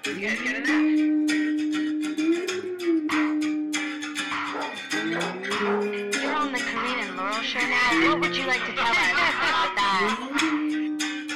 You guys getting that? You're on the Karina and Laurel show now. What would you like to tell us about that?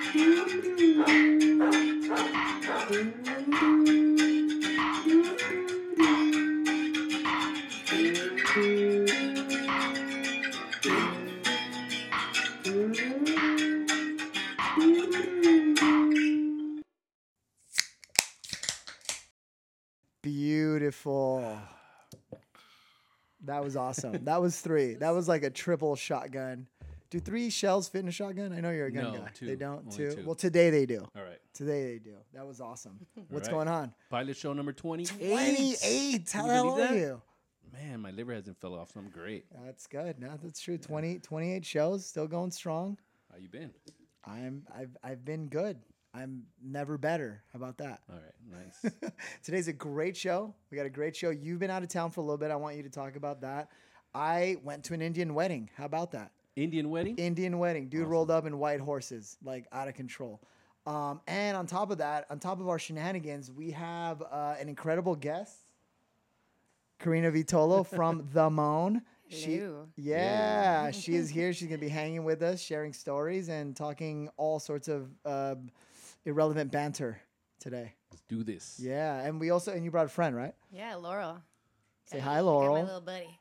Beautiful. That was awesome. That was 3. That was like a triple shotgun. Do 3 shells fit in a shotgun? I know you're a gun No, guy. 2. They don't? Only 2? 2. Well, today they do. All right. Today they do. That was awesome. What's right. going on? Pilot show number 20. 88. How Can the you hell believe are that? you? Man, my liver hasn't fell off, so I'm great. That's good. No, that's true. 28 shows, still going strong. How you been? I've been good. I'm never better. How about that? All right, nice. Today's a great show. We got a great show. You've been out of town for a little bit. I want you to talk about that. I went to an Indian wedding. How about that? Indian wedding? Indian wedding. Dude rolled up in white horses, like out of control. And on top of that, on top of our shenanigans, we have an incredible guest, Karina Vitolo from The Moan. Hello. She is here. She's gonna be hanging with us, sharing stories and talking all sorts of irrelevant banter today. Let's do this. Yeah, and we also you brought a friend, right? Yeah, Laurel. Say hi, I got my Laurel. little buddy.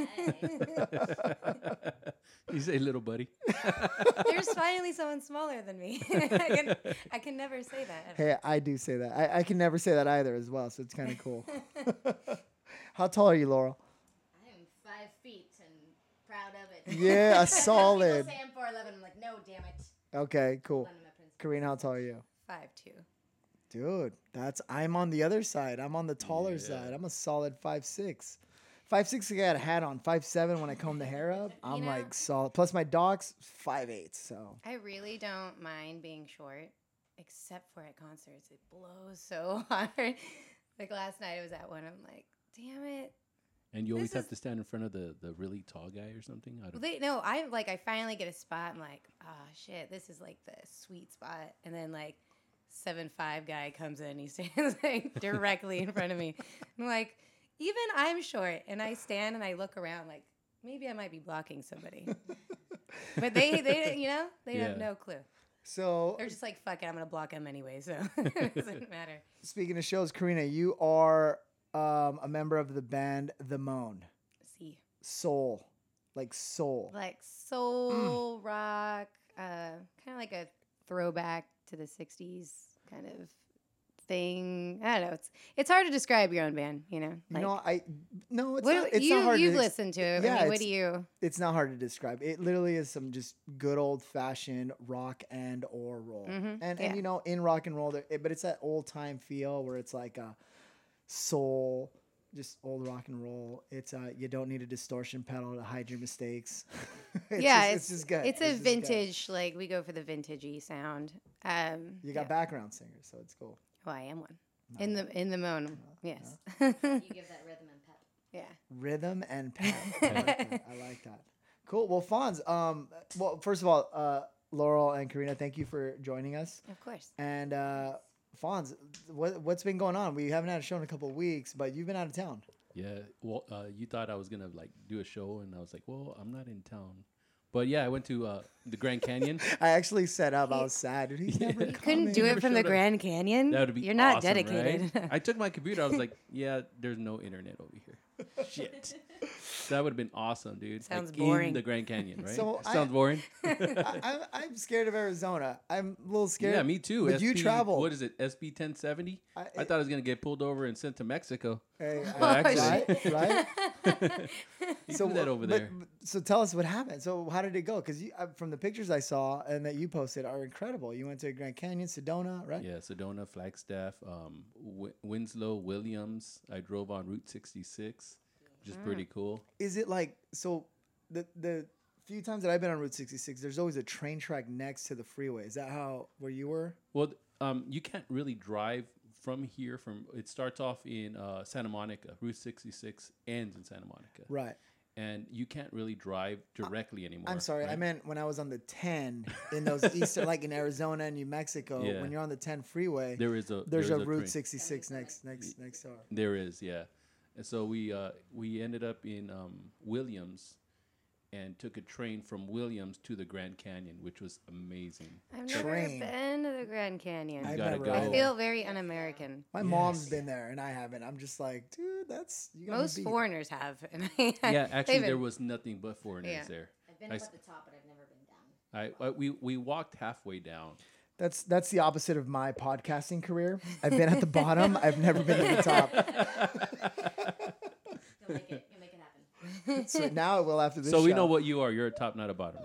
You say little buddy. There's finally someone smaller than me. I can never say that. Ever. Hey, I do say that. I can never say that either as well, so it's kind of cool. How tall are you, Laurel? I am 5 feet and proud of it. Yeah, a People solid. say I'm 4'11". I'm like, no, damn it. Okay, cool. Hold on to my principles. Karina, how tall are you? 5'2". Dude, I'm on the other side. I'm on the taller Yeah. side. I'm a solid 5'6". 5'6", I got a hat on. 5'7" when I comb the hair up. I'm know- like solid. Plus my dog's 5'8", so. I really don't mind being short, except for at concerts. It blows so hard. Like last night, I was at one. I'm like, damn it. And you always This have is- to stand in front of the really tall guy or something? I don't No, I finally get a spot. I'm like, ah, shit, this is like the sweet spot. And then like 7'5" guy comes in. He stands like directly in front of me. I'm like, even I'm short, and I stand and I look around like maybe I might be blocking somebody. But they they Yeah. have no clue. So They're just like, fuck it, I'm gonna block him anyway, so it doesn't matter. speaking of shows, Karina, you are a member of the band The Moan. See, Soul. Like soul. like soul rock, kind of like a throwback to the '60s kind of thing. I don't know. It's hard to describe your own band, you know. You know, it's what, not, it's not hard you've to listened to it. Yeah, I mean, what it's- do you? It's not hard to describe. It literally is some just good old fashioned rock and or roll. Mhm, And yeah. you know, in rock and roll, but it's that old time feel where it's like a soul, just old rock and roll. It's you don't need a distortion pedal to hide your mistakes. It's just good. It's a just good. vintage. Like we go for the vintagey sound. You got background singers, so it's cool. Oh, I am one. In the moan, yes. You give that rhythm and pep. Yeah. Rhythm and pep. I like that. Cool. Well, Fonz. Well, first of all, Laurel and Karina, thank you for joining us. Of course. And Fonz, what's been going on? We haven't had a show in a couple of weeks, but you've been out of town. Yeah. Well, you thought I was going to like do a show, and I was like, well, I'm not in town. But yeah, I went to the Grand Canyon. I actually set up. I was sad. Dude, he's never You couldn't coming. do it never from the showed up. Grand Canyon. That would be You're not awesome, dedicated. right? I took my computer. I was like, yeah, there's no internet over here. Shit. That would have been awesome, dude. Sounds like boring. In the Grand Canyon, right? So Sounds boring. I'm scared of Arizona. I'm a little scared. Yeah, me too. But you travel. What is it? SB 1070? I thought I was gonna get pulled over and sent to Mexico. Hey, actually. right? You do that over there. So tell us what happened. So how did it go? Because from the pictures I saw and that you posted are incredible. You went to Grand Canyon, Sedona, right? Yeah, Sedona, Flagstaff, Winslow, Williams. I drove on Route 66, which is pretty cool. Is it like so? The few times that I've been on Route 66, there's always a train track next to the freeway. Is that how where you were? Well, you can't really drive from here. It starts off in Santa Monica. Route 66 ends in Santa Monica. Right. and you can't really drive directly anymore. I'm sorry, I right? meant when I was on the 10 in those eastern, like in Arizona and New Mexico. Yeah. When you're on the 10 freeway, There's a Route train. 66 next door. There is, yeah. And so we ended up in Williams, and took a train from Williams to the Grand Canyon, which was amazing. I've never Train. been to the Grand Canyon. I've gotta never go. I either. feel very un-American. My mom's been there and I haven't. I'm just like, dude, that's you got me Most beat. foreigners have. And Yeah, actually, they've there been- was nothing but foreigners Yeah. there. I've been I up s- at the top, but I've never been down. we walked halfway down. That's the opposite of my podcasting career. I've been at the bottom. I've never been at the top. You'll make it happen. So now it will after this. So we show. know what you are. You're a top, not a bottom.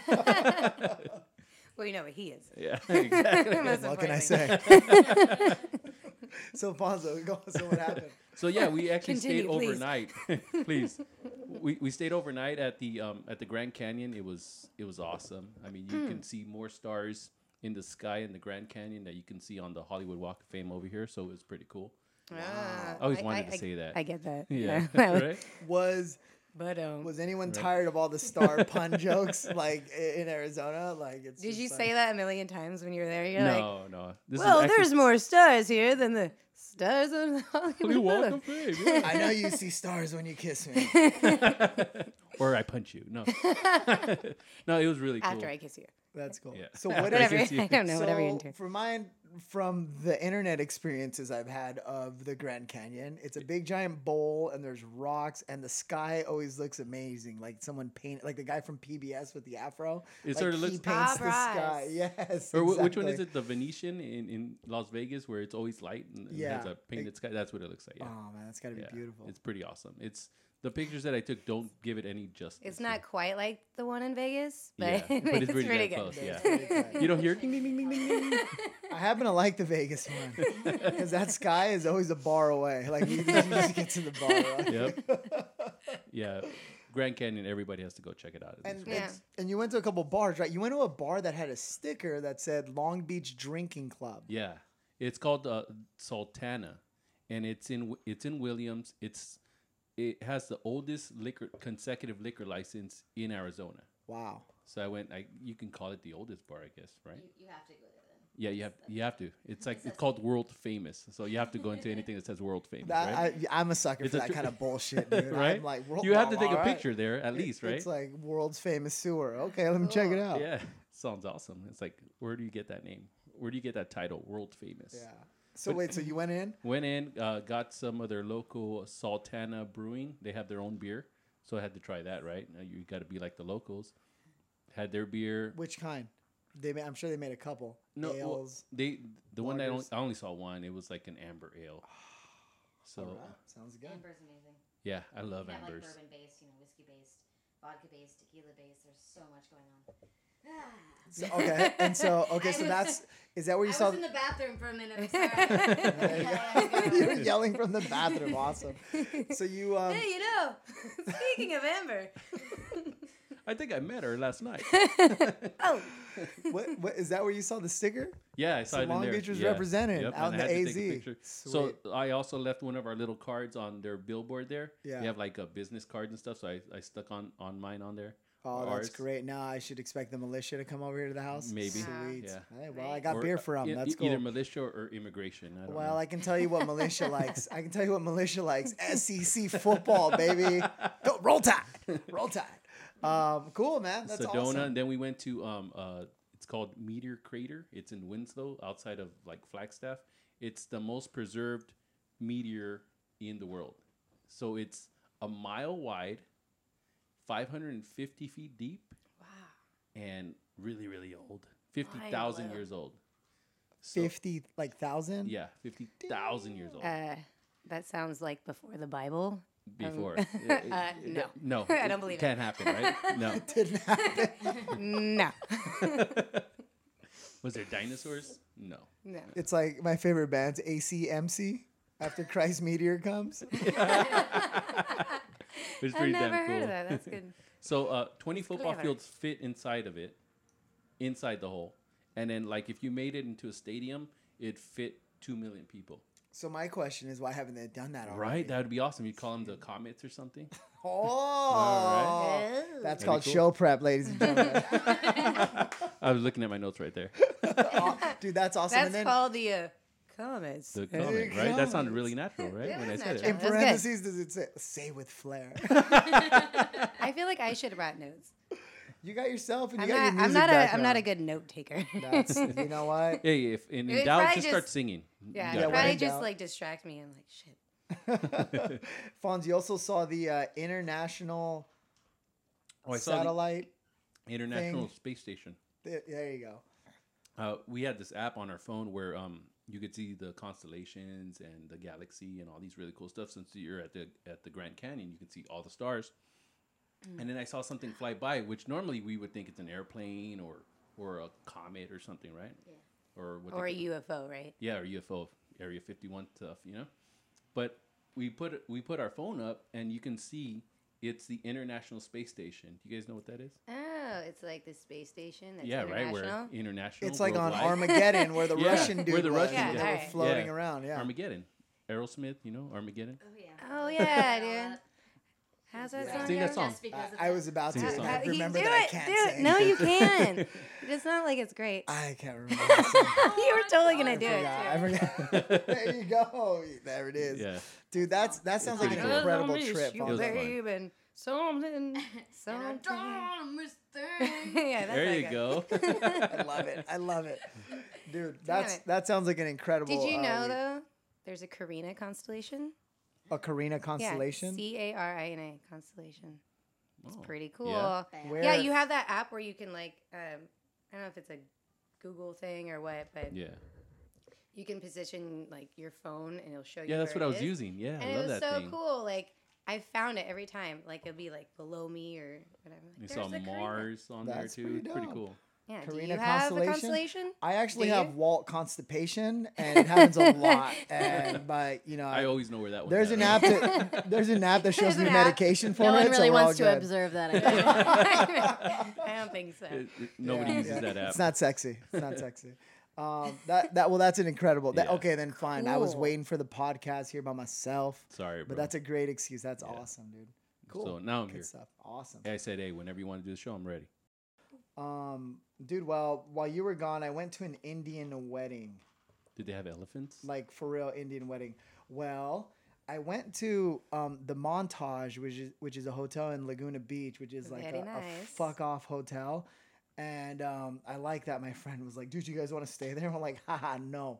Well, you know what he is. Yeah, exactly. Most What can I importantly. say? So Fonzo, go. So what happened? So yeah, we actually Continue, stayed please. overnight. Please, we stayed overnight at the Grand Canyon. It was awesome. I mean, you can see more stars in the sky in the Grand Canyon that you can see on the Hollywood Walk of Fame over here. So it was pretty cool. Ah, I always wanted to say that. I get that. Yeah, That was- right. Was But anyone tired of all the star pun jokes like in Arizona? Like, it's did just you like, say that a million times when you were there? You're like, No. This well, is actually there's more stars here than the stars on the Hollywood Hollywood Walk Boulevard. of Fame. Yeah. I know you see stars when you kiss me. Or I punch you. No, no, it was really cool. After I kiss you. That's cool. Yeah. So what Whatever. is kiss you. I don't know. Whatever you're so into. for mine, from the internet experiences I've had of the Grand Canyon, it's a big giant bowl and there's rocks and the sky always looks amazing. Like someone painted, like the guy from PBS with the afro. It like sort of he looks. paints the Bob sky. Ross. Yes. Or which one exactly. is it? The Venetian in Las Vegas, where it's always light and Yeah. has a painted sky. That's what it looks like. Yeah. Oh man, that's gotta be Yeah. beautiful. It's pretty awesome. It's the pictures that I took don't give it any justice. It's not quite like the one in Vegas, but, Yeah, but it's it's pretty pretty damn good. close. Yeah. Pretty tight. You don't hear ding ding ding ding ding ding. I happen to like the Vegas one because that sky is always a bar away. Like you just get to the bar. Right? Yep. Yeah. Grand Canyon. Everybody has to go check it out. It's And, great. Yeah. and you went to a couple bars, right? You went to a bar that had a sticker that said Long Beach Drinking Club. Yeah, it's called Sultana, and it's in Williams. It has the oldest consecutive liquor license in Arizona. Wow. So I went. You can call it the oldest bar, I guess, right? You have to go there then. Yeah, you have to. It's called world famous. So you have to go into anything that says world famous, That, right? I'm a sucker It's for a that tr- kind of bullshit, dude. Right? I'm like, You have to take a all right. picture there at least, right? It's like world's famous sewer. Okay, let me check it out. Yeah, sounds awesome. It's like, where do you get that name? Where do you get that title, world famous? Yeah. So wait, so you went in? Went in, got some of their local Sultana Brewing. They have their own beer, so I had to try that. Right, you got to be like the locals. Had their beer. Which kind? I'm sure they made a couple. No, well, Ales. the one that lagers. I only saw one. It was like an amber ale. So All right, sounds good. Amber's amazing. yeah, I love You have like ambers. bourbon based, whiskey based, vodka based, tequila based. There's so much going on. So, okay, and so is that where you I saw? was in the bathroom for a minute. I'm sorry. There you Yeah, go. yeah, You were yelling from the bathroom. Awesome. So you Hey, speaking of Amber. I think I met her last night. Oh, what is that where you saw the sticker? Yeah, I saw So it in Long there. Beach was Yeah. represented Yep, out and in I the had to take a AZ. picture. Sweet. So I also left one of our little cards on their billboard there. Yeah. They have like a business cards and stuff, so I stuck on mine on there. Oh, that's Ours. great. Now I should expect the militia to come over here to the house. Maybe. Sweet. Yeah. Hey, well, I Right. got Or, beer for them. That's cool. Either militia or immigration. I don't Well, know. I can tell you what militia likes. I can tell you what militia likes. SEC football, baby. Go roll tide. Roll tide. Cool, man. That's Sedona, awesome. and then we went to it's called Meteor Crater. It's in Winslow, outside of like Flagstaff. It's the most preserved meteor in the world. So it's a mile wide, 550 feet deep, wow. and really, really old. 50,000 Mind years old. So, 50, like 1,000? Yeah, 50,000 years old. That sounds like before the Bible. Before. No. No. I don't believe it. Can't happen, right? No. Didn't happen. No. Was there dinosaurs? No. No. It's like my favorite band's ACMC. After Christ Meteor comes. It's I've pretty never damn cool. heard of that. That's good. So 20 football clever. fields fit inside of it, inside the hole. And then like if you made it into a stadium, it fit 2 million people. So my question is, why haven't they done that already? Right? That would be awesome. You'd call them the Comets or something. Oh, All right. that's That'd be called cool. show prep, ladies and gentlemen. I was looking at my notes right there. Oh, dude, that's awesome. That's and then called the comments. The There Comet, you right? go. That sounded really natural, right? It When I was said in natural. That's good. parentheses, does it say with flair? I feel like I should have brought notes. You got yourself and you I'm got your not. music I'm not a. I'm background. not a good note taker. That's, you know what? Hey, if in It doubt, probably just start just- singing. Yeah, You it got it. probably in just doubt. like distract me. I'm like, shit. Fonz, you also saw the international Oh, I saw satellite. the International thing. Space Station. There you go. We had this app on our phone where you could see the constellations and the galaxy and all these really cool stuff. Since you're at the Grand Canyon, you can see all the stars. And then I saw something fly by, which normally we would think it's an airplane or a comet or something, right? Yeah. Or what Or they a UFO, right? yeah, or UFO, Area 51 stuff, you know. But we put our phone up, and you can see it's the International Space Station. Do you guys know what that is? Oh, it's like the space station. That's Yeah, right. international. Where international. It's like on worldwide. Armageddon where the Yeah, Russian dude where the was. Russian and guy- they were Alright. floating Yeah. around. Yeah. Armageddon. Aerosmith, you know Armageddon. Oh yeah. Oh yeah, dude. How's that Yeah. song? Sing that go? song. Just because of I that. was about to. Sing the song. I remember do that I it, can't do it. sing. No, you can. It's not like it's great. I can't remember. that song. You were totally gonna do it. I forgot. There you go. There it is. Yeah. Dude, that sounds like pretty an cool. incredible trip. It was Fonz. fun. Babe, and something, something. Yeah, that's There like you it. go. I love it. I love it. Dude, Damn that it. sounds like an incredible. Did you know though? There's a Carina constellation. A Carina constellation? Yeah, Carina constellation. It's Oh, pretty cool. yeah. Where- Yeah, you have that app where you can like, I don't know if it's a Google thing or what, but Yeah. you can position like your phone and it'll show you. Yeah, that's where what I it was is. using. Yeah, And I it love was that so thing. cool. Like I found it every time. Like it'll be like below me or whatever. You Like, saw "There's a Carina." Mars on there That's too. pretty It's pretty dope. cool. Yeah. Do Carina you have a constellation? constellation? I actually Do have you? Walt constipation, and it happens a lot. But you know, I always know where that was. there's an app that shows There's me an app. medication for No it. one really so we're all wants to good. observe that. I guess. I don't think so. Nobody Yeah, uses yeah. that app. It's not sexy. It's not sexy. That's an incredible. Yeah. Okay, then fine. I was Cool. waiting for the podcast here by myself, Sorry, bro. but that's a great excuse. That's Yeah. awesome, dude. Cool. So now I'm Good here. stuff. Awesome. Hey, I said, hey, whenever you want to do the show, I'm ready. Dude. Well, while you were gone, I went to an Indian wedding. Did they have elephants? Like for real Indian wedding. Well, I went to the Montage, which is a hotel in Laguna Beach, which is like Very a nice. fuck off hotel. And I like that. My friend was like, "Dude, you guys want to stay there?" I'm like, "Haha, no."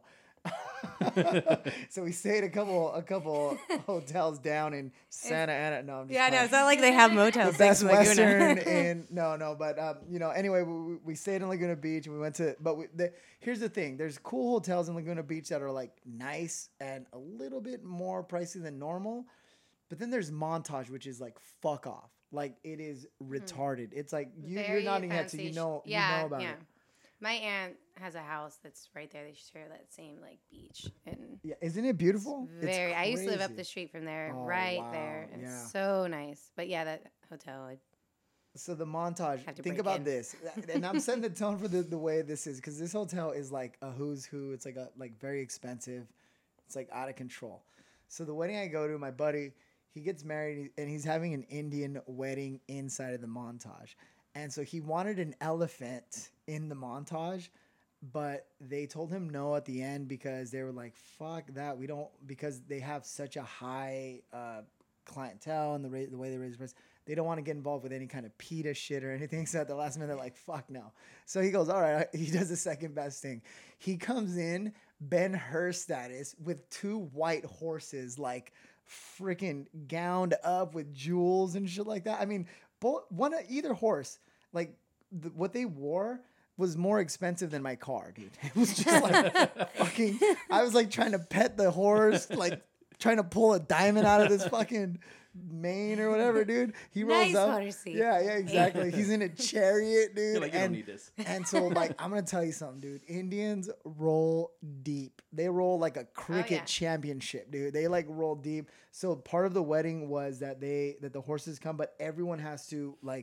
So we stayed a couple hotels down in Santa Ana. No, I'm just Yeah, no, playing. it's not like they have The motels. Best in Laguna. Western in but anyway, we stayed in Laguna Beach and we went to here's the thing, there's cool hotels in Laguna Beach that are like nice and a little bit more pricey than normal, but then there's Montage, which is like fuck off, like it is retarded. It's like you're Very nodding head, so fancy you know about yeah. it. My aunt has a house that's right there. They share that same like beach and Yeah, isn't it beautiful? It's very. I used to live up crazy. the street from there, Oh, right wow, there, and yeah. it's so nice. But yeah, that hotel. So the Montage, Have to think break about in. this, and I'm setting the tone for the way this is, because this hotel is like a who's who. It's like very expensive. It's like out of control. So the wedding I go to, my buddy, he gets married and he's having an Indian wedding inside of the Montage, and so he wanted an elephant in the Montage, but they told him no at the end because they were like, "Fuck that, we don't," because they have such a high clientele and the way they raise the price. They don't want to get involved with any kind of PETA shit or anything. So at the last minute, they're like, fuck no. So he goes, all right. He does the second best thing. He comes in, Ben Hur status, with 2 white horses, like freaking gowned up with jewels and shit like that. I mean, either horse, like what they wore was more expensive than my car, dude. It was just like fucking, I was like trying to pet the horse, like trying to pull a diamond out of this fucking mane or whatever, dude. He rolls Nice up. horsey. Yeah, exactly. He's in a chariot, dude. You're like, you don't need this. And so, like, I'm gonna tell you something, dude. Indians roll deep. They roll like a cricket yeah. championship, dude. They like roll deep. So part of the wedding was that the horses come, but everyone has to like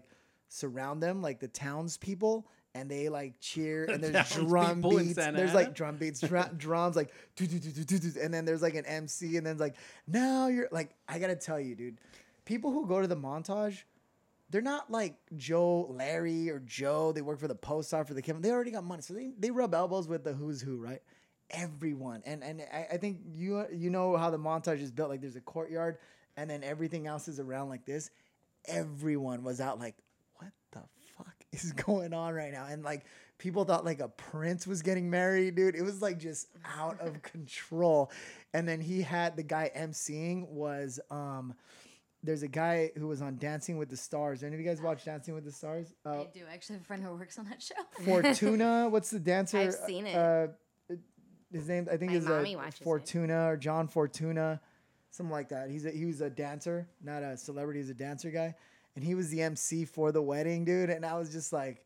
surround them, like the townspeople, and they like cheer, and there's Townspeople drum in beats. Santa There's Ana? like drum beats, drums, like do do do do do do, and then there's like an MC, and then it's like now you're like I gotta tell you, dude, people who go to the Montage, they're not like Larry or Joe. They work for the post office, for the Kevin. They already got money, so they rub elbows with the who's who, right? Everyone, and I think you know how the Montage is built. Like there's a courtyard, and then everything else is around like this. Everyone was out like, what the fuck is going on right now? And like people thought like a prince was getting married, dude. It was like just out of control. And then he had the guy emceeing was there's a guy who was on Dancing with the Stars. Any of you guys watch Dancing with the Stars? I do actually have a friend who works on that show. Fortuna, what's the dancer? I've seen it. His name, I think, My is mommy watches it. Fortuna or John Fortuna, something like that. He was a dancer, not a celebrity. He's a dancer guy, and he was the MC for the wedding, dude. And I was just like,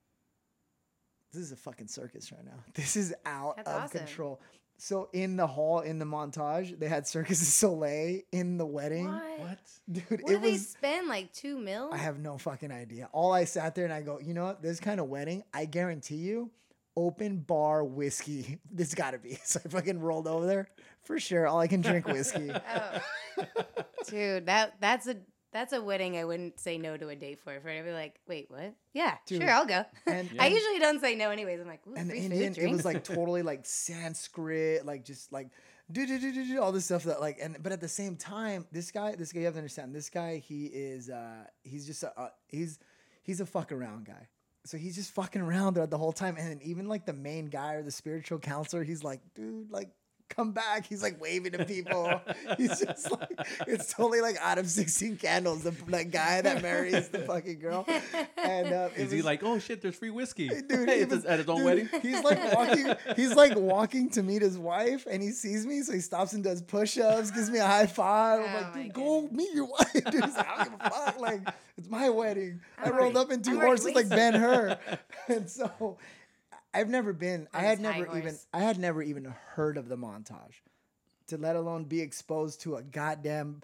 this is a fucking circus right now. This is out That's of awesome. control. So in the hall, in the Montage, they had Circus du Soleil in the wedding. What? Dude, What it did they was. spend? Like $2 million? I have no fucking idea. All I sat there and I go, you know what? This kind of wedding, I guarantee you, open bar whiskey. This got to be. So I fucking rolled over there for sure. All I can drink whiskey. Oh. Dude, that's a wedding I wouldn't say no to a date for. I'd be like, wait, what? Yeah, Dude. sure, I'll go. And- I usually don't say no anyways. I'm like, ooh, And the free Indian, food, it was drinks. like totally like Sanskrit, like just like do all this stuff that like, and but at the same time, this guy you have to understand. This guy, he is he's just he's a fuck around guy. So he's just fucking around there the whole time, and then even like the main guy or the spiritual counselor, he's like, dude, like. Come back. He's like waving to people. He's just like, it's totally like out of 16 Candles, that guy that marries the fucking girl. And Is he like, oh shit, there's free whiskey? Dude, Hey, he it's was- at his own dude, wedding? He's like walking. He's like walking to meet his wife, and he sees me, so he stops and does push-ups, gives me a high five. I'm Oh like, my dude, go meet your wife. Dude, he's like, I don't give a fuck. Like, it's my wedding. I rolled up in two I'm already horses like wasted. Ben Hur, and so I've never been. I On had his high never even. horse. I had never even heard of the Montage, to let alone be exposed to a goddamn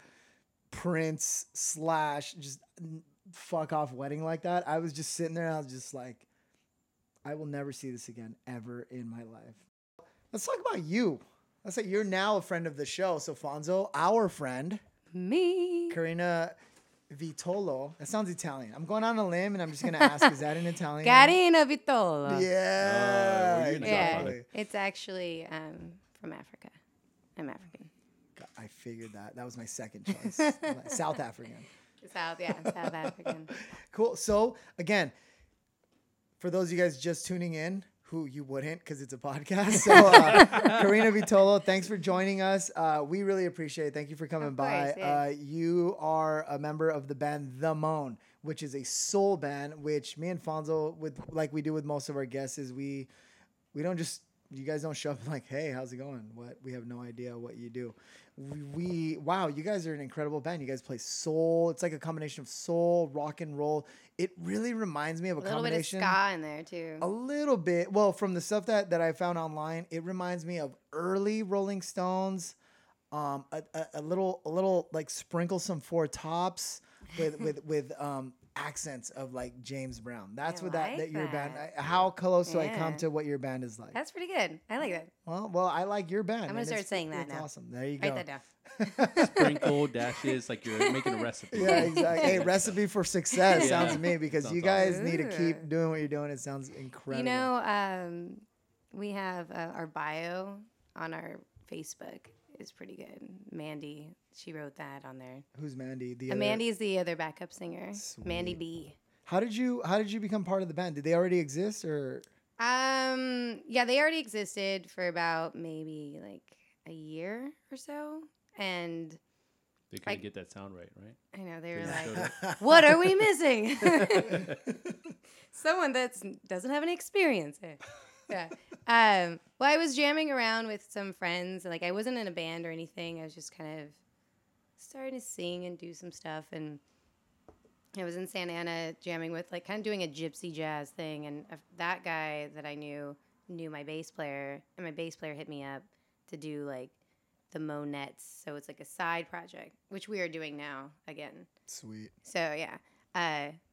prince / just fuck off wedding like that. I was just sitting there and I was just like, I will never see this again ever in my life. Let's talk about you. Let's say you're now a friend of the show. So Fonzo, our friend, Me. Karina Vitolo. That sounds Italian. I'm going on a limb and I'm just going to ask, is that an Italian? Carina Vitola. Yeah. were you in Yeah, exactly. it's actually from Africa. I'm African. I figured that. That was my second choice. South African. South African. Cool. So again, for those of you guys just tuning in, who you wouldn't because it's a podcast. So Karina Vitolo, thanks for joining us. We really appreciate it. Thank you for coming Of by. course, yeah. You are a member of the band The Moan, which is a soul band, which me and Fonzo, with like we do with most of our guests, is we don't just, you guys don't show up and like, hey, how's it going? What? We have no idea what you do. Wow, you guys are an incredible band. You guys play soul. It's like a combination of soul, rock and roll. It really reminds me of a A little bit of combination. ska in there too. A little bit. Well, from the stuff that I found online, it reminds me of early Rolling Stones. A little like sprinkle some Four Tops with accents of like James Brown. That's I what like that your band. that. How close do I come Yeah. to what your band is like? That's pretty good. I like that. Well, I like your band. gonna and start it's- saying that it's now. awesome. There you go. Write that down. Sprinkle dashes like you're making a recipe. Yeah, exactly. Hey, recipe for success Yeah. sounds to me because Sounds you guys awesome. need to keep Ooh. doing what you're doing. It sounds incredible. You know, we have our bio on our Facebook is pretty good. Mandy, she wrote that on there. Who's Mandy? The And other- Mandy's the other backup singer. Mandy Sweet. B. How did you become part of the band? Did they already exist or? Yeah, they already existed for about maybe like a year or so. And They couldn't I- get that sound right? I know they They were just like, showed up. what are we missing? Someone that doesn't have any experience. Yeah. Well, I was jamming around with some friends. Like I wasn't in a band or anything. I was just kind of starting to sing and do some stuff. And I was in Santa Ana jamming with like kind of doing a gypsy jazz thing. And that guy that I knew my bass player, and my bass player hit me up to do like the Monettes. So it's like a side project, which we are doing now again. Sweet. So yeah,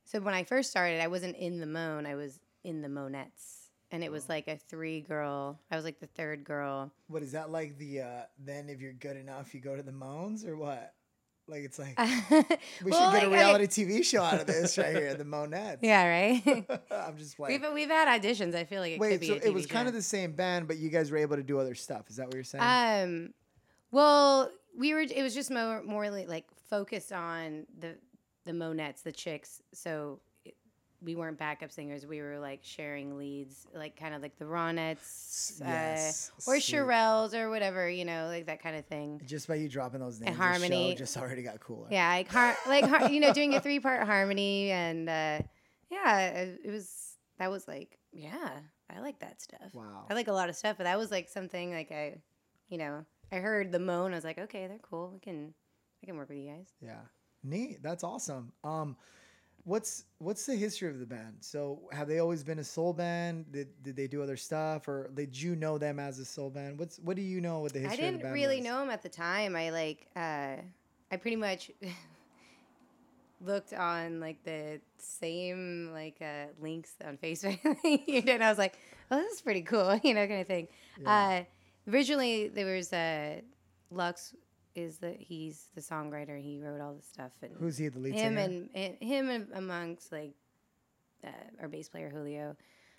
So when I first started, I wasn't in the Moan. I was in the Monettes, and it was like a 3-girl. I was like the 3rd girl. What is that like? Then if you're good enough, you go to the Moans or what? Like it's like we should get a reality TV show out of this right here, the Monettes. Yeah, right. I'm just playing. we've had auditions. I feel like it could be so a TV it was show. kind of the same band, but you guys were able to do other stuff. Is that what you're saying? Well, we were. It was just more like focused on the Monettes, the chicks. So we weren't backup singers. We were like sharing leads, like kind of like the Ronettes, Yes, or sweet. Shirelles, or whatever, like that kind of thing. Just by you dropping those names, Harmony. the show just already got cooler. Yeah, doing a 3-part harmony, and it was I like that stuff. Wow. I like a lot of stuff, but that was like something like I heard the Moan. I was like, okay, they're cool. I can work with you guys. Yeah. Neat. That's awesome. What's the history of the band? So have they always been a soul band? Did they do other stuff, or did you know them as a soul band? What do you know what the history I of the didn't band really was? know them at the time. I pretty much looked on like the same links on Facebook and I was like, oh, this is pretty cool, kind of thing. Yeah. Originally there was Lux he's the songwriter. He wrote all the stuff. And Who's he, the lead him singer? and amongst our bass player Julio.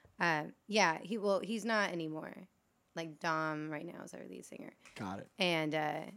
He's not anymore. Like Dom right now is our lead singer. Got it. And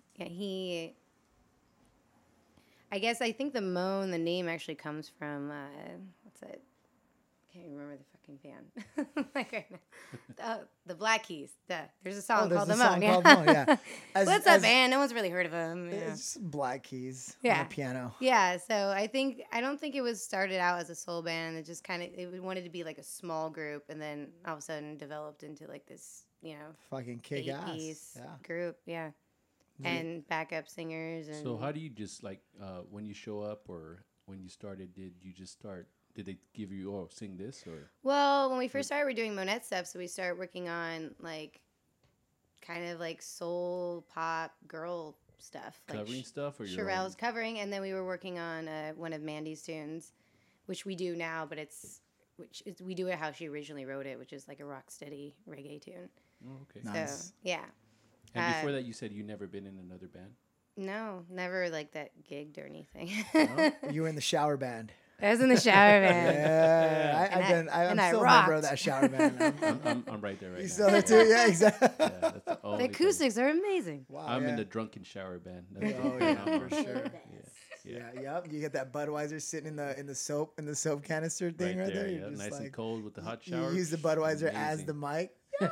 I think the Moan, the name actually comes from what's it? I can't remember the fucking band. Like right now. The Black Keys. There's a song there's called a The Moan. song called The Moan, yeah. What's up, band? No one's really heard of them. Yeah. It's just Black Keys on Yeah. a piano. Yeah, so I don't think it was started out as a soul band. It just it wanted to be like a small group, and then all of a sudden developed into like this, Fucking kick ass. 8-piece Yeah. group, yeah. And backup singers. And So how do you just when you show up or when you started? Did they give you sing this or? Well, when we first started, we were doing Monette stuff, so we started working on kind of like soul pop girl stuff, Covering stuff or your Shirelles own? covering, and then we were working on one of Mandy's tunes, which we do now, but we do it how she originally wrote it, which is like a rock steady reggae tune. Oh, okay. Nice. So yeah. And before that, you said you never been in another band. No, never like that gigged or anything. You were in the shower band. I was in the shower, man. Yeah, I'm still a member of that shower band. I'm right there right You now. still there too? Yeah, exactly. Yeah, that's the The only thing. acoustics are amazing. Wow. I'm yeah. in the drunken shower band. That's the Oh, only thing yeah, I'm for on. sure. Yeah, yep. You get that Budweiser sitting in the soap canister thing right there. Yeah, You're just nice and like, cold with the hot you shower. use the Budweiser as Amazing. the mic.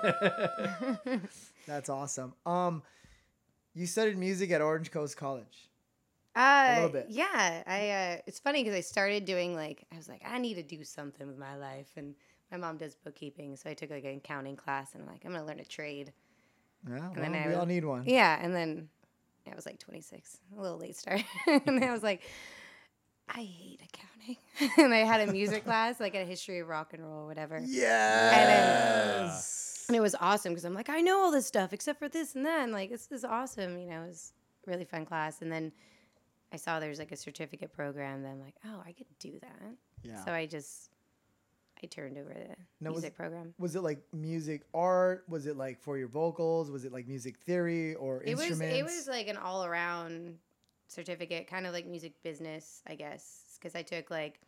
That's awesome. You studied music at Orange Coast College. A little bit. Yeah. It's funny because I started doing I was like, I need to do something with my life, and my mom does bookkeeping, so I took an accounting class, and I'm like, I'm gonna learn a trade. Yeah, then well, I we all was- need one. Yeah, and then I was like 26, a little late start, and I was like, I hate accounting, and I had a music class, like a history of rock and roll, or whatever. Yes. And it was awesome because I'm like, I know all this stuff except for this and that. And this is awesome. It was a really fun class. And then I saw there's a certificate program. That I'm like, oh, I could do that. Yeah. So I turned over the music program. Was it like music art? Was it like for your vocals? Was it like music theory or instruments? It was like an all around certificate, kind of like music business, I guess. Because I took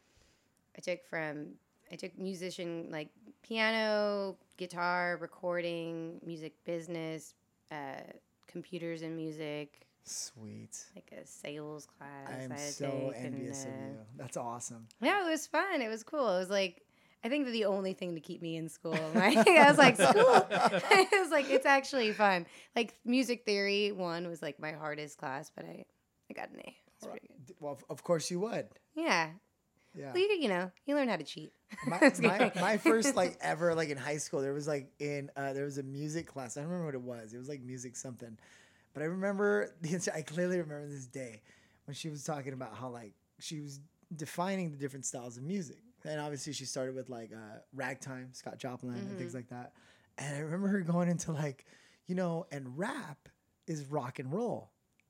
musician, like piano, guitar, recording, music business, computers and music, Sweet. like a sales class. I am had to so take, envious of and, you. That's awesome. Yeah, it was fun. It was cool. It was I think the only thing to keep me in school. I was like, school. It was it's actually fun. Like music theory 1 was my hardest class, but I got an A. It's pretty good. Well, of course you would. Yeah. Yeah. Well, you learn how to cheat. My first ever in high school, there was there was a music class. I don't remember what it was. It was music something, but I remember I clearly remember this day when she was talking about how she was defining the different styles of music, and obviously she started with ragtime, Scott Joplin, and things like that. And I remember her going into and rap is rock and roll.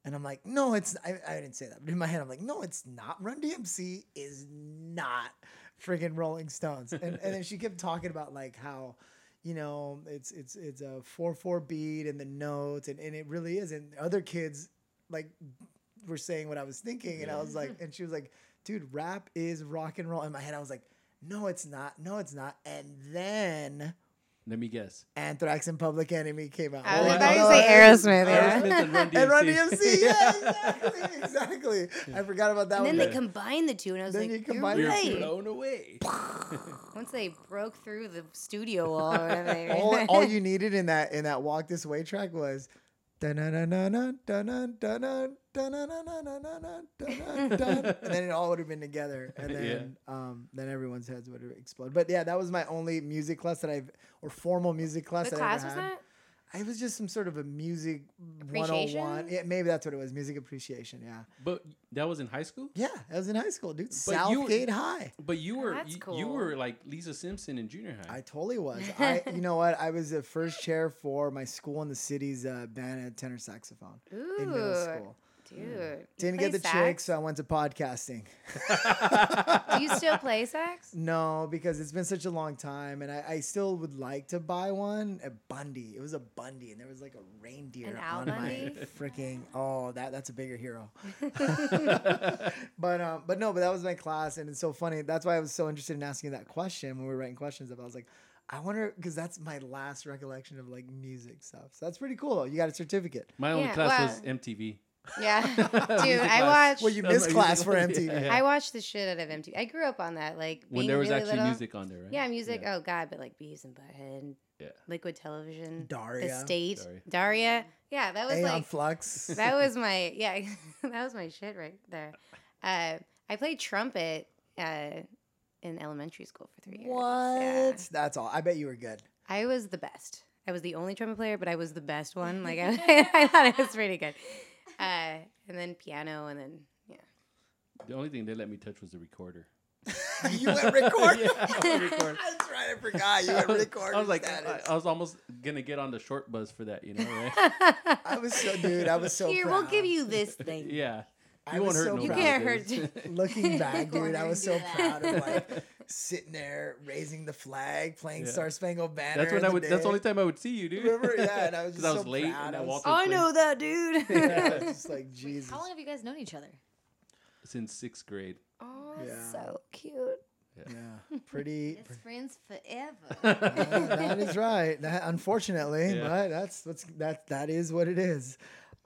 And I'm like, no, it's. I didn't say that, but in my head, I'm like, no, it's not. Run DMC is not friggin' Rolling Stones. And then she kept talking about like how, you know, it's a 4/4 beat and the notes, and it really is. And other kids like were saying what I was thinking, and I was like, and she was like, dude, rap is rock and roll. In my head, I was like, no, it's not. No, it's not. And then Let me guess. Anthrax and Public Enemy came out. I was Oh, about no, to say Aerosmith. Yeah. Aerosmith and Run DMC. And Run DMC, yeah, exactly. I forgot about that And one. then they combined the two, and I was Then you like, you're combine the You're right. blown away. Once they broke through the studio wall or whatever. all you needed in that Walk This Way track was dun-dun-dun-dun-dun, dun-dun-dun-dun, dun-dun-dun-dun-dun-dun, dun-dun-dun, and then it all would have been together, and then everyone's heads would have exploded. But yeah, that was my only music class or formal music class What that I class ever was had. that? It was just some sort of a music Appreciation? 101. Yeah, maybe that's what it was. Music appreciation. Yeah. But that was in high school? Yeah, I was in high school, dude. But you were- Southgate High. But you were that's you cool. were like Lisa Simpson in junior high. I totally was. You know what? I was the first chair for my school in the city's band at tenor saxophone in middle Ooh, school. dude. You Didn't play get the sax? chicks, so I went to podcasting. Do you still play sax? No, because it's been such a long time, and I still would like to buy one. A Bundy. It was a Bundy, and there was like a reindeer An Al on Bundy? my freaking. Oh, that's a bigger hero. But that was my class, and it's so funny. That's why I was so interested in asking that question when we were writing questions. I was like, I wonder, because that's my last recollection of like music stuff. So that's pretty cool. Though. You got a certificate. My only Yeah, class well- was MTV. Yeah. Dude, I class. watched. Well, you That was missed my class for music- MTV. Yeah. I watched the shit out of MTV. I grew up on that, like When being there was really actually little. music on there, right? Yeah, music. Yeah. Oh god, but like Beavis and Butthead, Yeah. Liquid Television, Daria. The State, Daria. Daria. Yeah, that was Aeon like Flux. that was my that was my shit right there. I played trumpet in elementary school for 3 years. What? Yeah. That's all. I bet you were good. I was the best. I was the only trumpet player, but I was the best one. Like I thought it was pretty good. And then piano, and then yeah. The only thing they let me touch was the recorder. You went record. Yeah, I went record. That's right. I forgot you went record. I was like, I was almost gonna get on the short bus for that, you know, right? I was so Here, proud. we'll give you this thing. Yeah. I You won't was hurt so nobody. You can't Nowadays. hurt. Looking back, dude, I Corner was and so do that. proud of like sitting there raising the flag, playing Yeah. Star Spangled Banner. That's when in I would. the That's the day. only time I would see you, dude. Remember? Yeah, and I was 'Cause just I was so late proud. and I I was, walked. I know that, dude. yeah, I was just like Jesus. How long have you guys known each other? Since 6th grade. Oh, that's Yeah. so cute. Yeah, pretty. Best friends forever. That is right. That, unfortunately, Yeah. but that is what it is.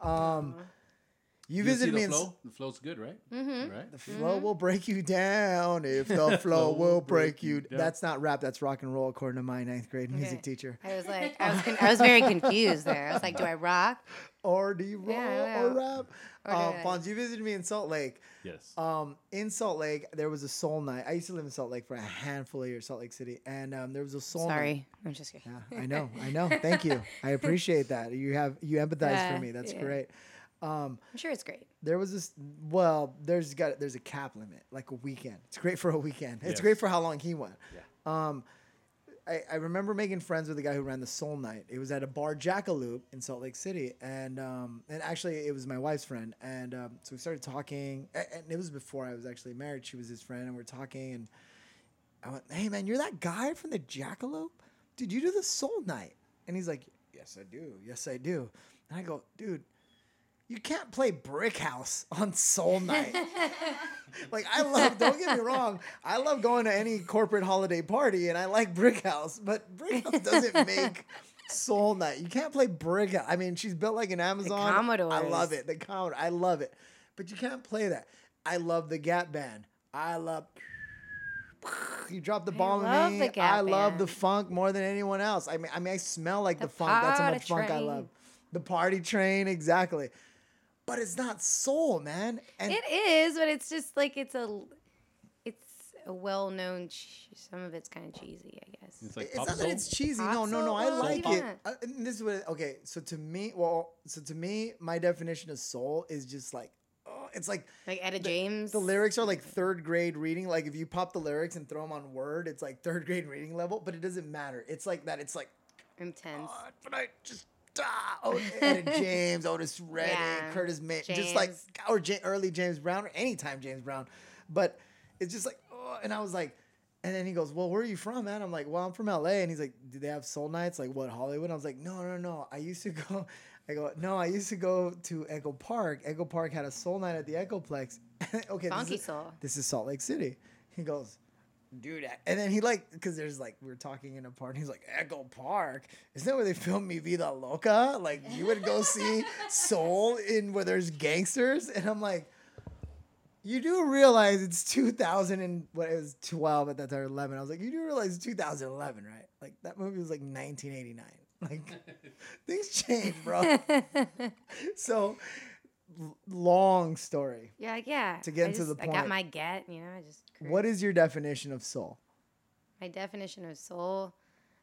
You You visited me see in the flow. The flow's good, right? Mm-hmm. Right. The flow will break you down if the flow will break you. down. That's not rap. That's rock and roll, according to my 9th grade music Okay. teacher. I was like, I was very confused there. I was like, do I rock? Or do you roll Yeah, or yeah. rap? Or do I- Fonz, you visited me in Salt Lake. Yes. In Salt Lake, there was a soul night. I used to live in Salt Lake for a handful of years, Salt Lake City, and there was a soul night. Sorry, I'm just kidding. Yeah, I know. Thank you. I appreciate that. You empathize for me. That's yeah. great. I'm sure it's great. There was this. Well, there's a cap limit, like a weekend. It's great for a weekend. It's Yes. great for how long he went. Yeah. I remember making friends with the guy who ran the Soul Night. It was at a bar, Jackalope, in Salt Lake City, and actually it was my wife's friend, and so we started talking, and it was before I was actually married. She was his friend, and we're talking, and I went, "Hey man, you're that guy from the Jackalope? Dude, you do the Soul Night?" And he's like, "Yes, I do. Yes, I do." And I go, "Dude, you can't play Brick House on Soul Night." Like, don't get me wrong, I love going to any corporate holiday party, and I like Brick House, but Brick House doesn't make Soul Night. You can't play Brick House. I mean, she's built like an Amazon. Commodores. I love it. The Commodore. I love it. But you can't play that. I love the Gap Band. I love... You drop the bomb love on me. the Gap I love the Band. funk more than anyone else. I mean, I smell like the The funk. That's how party much funk I train. love. The party train, exactly. But it's not soul, man. And It is, but it's just like it's a well-known. Some of it's kind of cheesy, I guess. It's like it's pop not that soul. it's cheesy. Pop No. soul? I Well, like even it. that. And this is what. Okay, so to me, my definition of soul is just like, it's like Like Etta James. the lyrics are like 3rd grade reading. Like if you pop the lyrics and throw them on Word, it's like 3rd grade reading level. But it doesn't matter. It's like that. It's like, Intense. but I just Etta James, Otis Redding, Yeah, Curtis May, just like James. or early James Brown or anytime James Brown, but it's just like, oh, and I was like, and then he goes, well, where are you from, man? I'm like, well, I'm from LA, and he's like, do they have soul nights? Like what, Hollywood? I was like, no, I used to go. I go, no, I used to go to Echo Park. Echo Park had a soul night at the Echoplex. Okay, Funky soul. this is Salt Lake City. He goes, dude, and then he like, because there's like, we were talking in a park, and he's like, Echo Park, isn't that where they filmed Mi Vida Loca? Like, you would go see soul in where there's gangsters? And I'm like, you do realize it's 2000 and what, it was 12 at that time, or 11. I was like, you do realize it's 2011, right? Like, that movie was like 1989. Like, things change, bro. So, long story. Yeah. To get I into the I got point. my get, I just. What is your definition of soul? My definition of soul?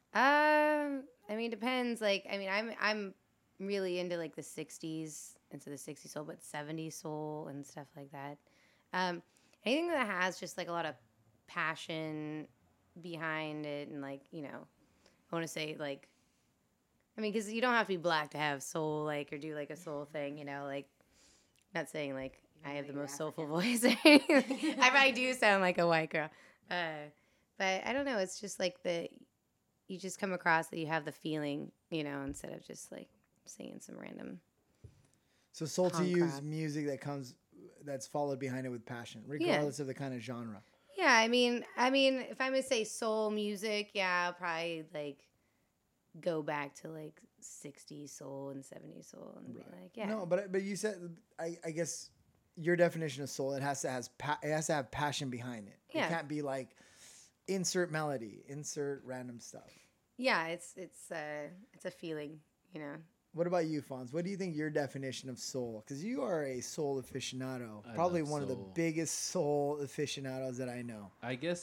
Depends. Like, I'm really into like the '60s, into the '60s soul, but '70s soul and stuff like that. Anything that has just like a lot of passion behind it, and like I want to say like, because you don't have to be black to have soul, like, or do like a soul thing, like. Not saying like I have the you're most soulful voice. I probably do sound like a white girl, but I don't know. It's just like you just come across that you have the feeling, instead of just like singing some random. So soul to Punk you is rock. music that's followed behind it with passion, regardless of the kind of genre. Yeah, I mean, if I'm gonna say soul music, yeah, I'll probably like go back to like '60s soul and '70s soul and be like, yeah. No, but you said, I guess your definition of soul, it has to have passion behind it. Yeah. It can't be like insert melody, insert random stuff. Yeah, it's a feeling, What about you, Fonz? What do you think your definition of soul? Because you are a soul aficionado, probably love one of the soul. biggest soul aficionados that I know. I guess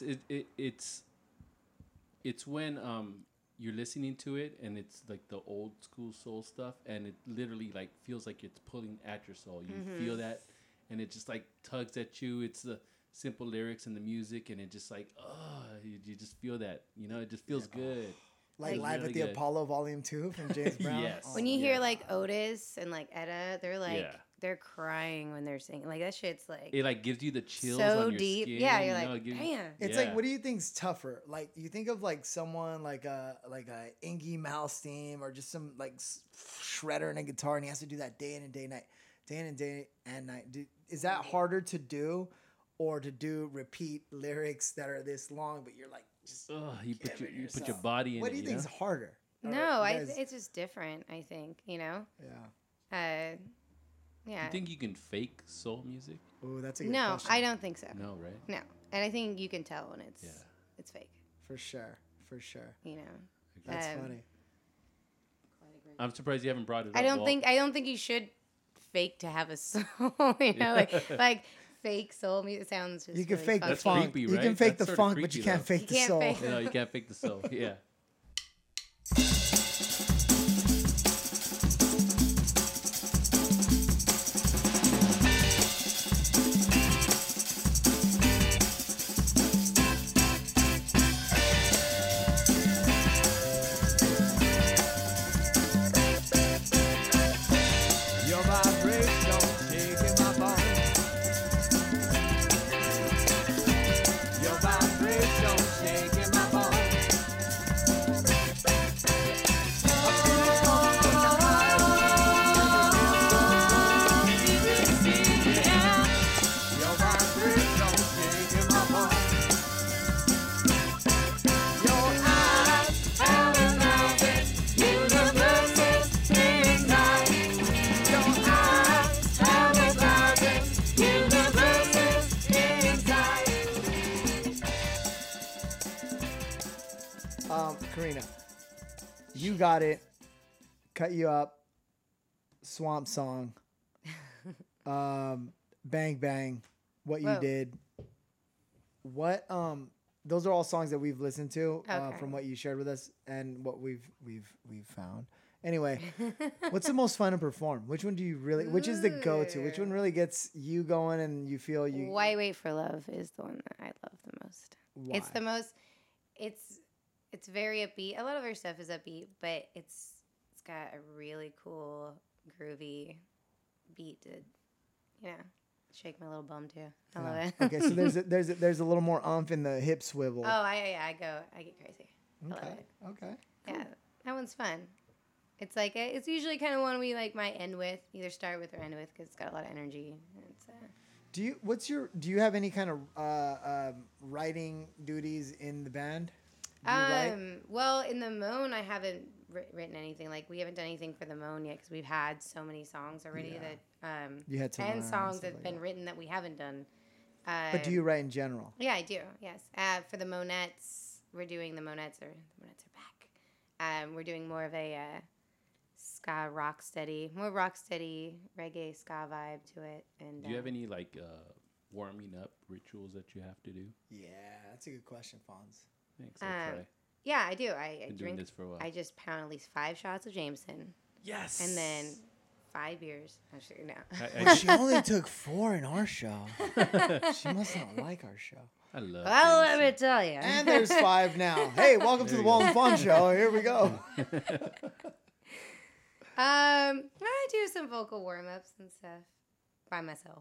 it's when you're listening to it and it's like the old school soul stuff, and it literally like feels like it's pulling at your soul. You feel that, and it just like tugs at you. It's the simple lyrics and the music, and it just like you just feel that, it just feels good. Like It's Live really at the good. Apollo Volume 2 from James Brown. Yes. Oh, When you Yeah. hear like Otis and like Etta, they're like Yeah. they're crying when they're singing. Like that shit's like It like gives you the chills so on your deep. skin. Yeah, you're you know, like, it gives you- damn. It's Yeah. like, what do you think's tougher? Like, you think of like someone like a Ingy Malmsteen, or just some like shredder and a guitar, and he has to do that day in and day and night. Is that harder to do, or to do repeat lyrics that are this long, but you're like, just you put give it your yourself. body in What do it. you think's harder? Or No, you guys- it's just different. I think yeah. Yeah. You think you can fake soul music? Oh, that's a good No, question. I don't think so. No, right? No, and I think you can tell when it's fake. For sure. That's Um, funny. I'm surprised you haven't brought it up. I don't Walt. think you should fake to have a soul. Like fake soul music sounds just. You can really fake the That's funk. creepy, You can right? fake That's the sorta funk, but you creepy, can't though. fake You the can't soul. fake No, you can't fake the soul. Yeah. Your vibration shaking my bones. Your vibration shaking my bones. Your vibration shaking my bones. Your eyes analyzing universes ignite. Your eyes analyzing universes inside. Karina, you got it. Cut You Up, Swamp Song, Bang Bang, What You Whoa. Did. What those are all songs that we've listened to Okay. from what you shared with us and what we've found. Anyway, what's the most fun to perform? Which one do you really? Which is the go-to? Which one really gets you going and you feel you? Why Wait for Love is the one that I love the most. It's Why? the most. It's very upbeat. A lot of our stuff is upbeat, but it's got a really cool, groovy beat to, shake my little bum to. I love it. Okay, so there's a little more umph in the hip swivel. Oh, I get crazy. I love it. Okay. Yeah, that one's fun. It's like it's usually kind of one we like might end with, either start with or end with, because it's got a lot of energy. It's, Do you have any kind of writing duties in the band? Do you write? Well, in the Moan, I haven't written anything. Like, we haven't done anything for the Moan yet because we've had so many songs already that You had to learn and and songs stuff that have like been that. written that we haven't done. But do you write in general? Yeah, I do. Yes. For the Monettes, we're doing the Monettes are back. We're doing more of a ska more rock steady reggae ska vibe to it. And Do you have any like warming up rituals that you have to do? Yeah, that's a good question, Fonz. Thanks. I'll try. yeah, I do. I Been doing drink. this for a while. I just pound at least 5 shots of Jameson, Yes. and then 5 beers. I'm sure now. But she only took 4 in our show. She must not like our show. I love. Well, let Jameson. me tell you. And there's 5 now. Hey, welcome to There the you Walton Fun Show. Here we go. I do some vocal warm ups and stuff by myself.